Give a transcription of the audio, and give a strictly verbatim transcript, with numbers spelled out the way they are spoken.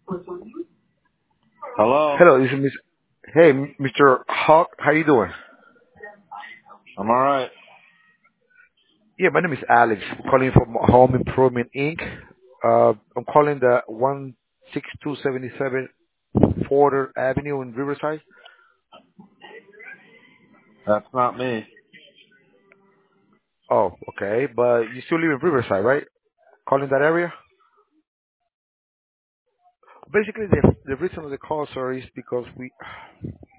Hello. Hello, this is Miss. Hey, M- mister Hawk, how you doing? I'm all right. Yeah, my name is Alex. I'm calling from Home Improvement Incorporated. Uh, I'm calling the one six two seven seven Porter Avenue in Riverside. That's not me. Oh, okay, but you still live in Riverside, right? Calling that area? Basically, the the reason of the call, sir, is because we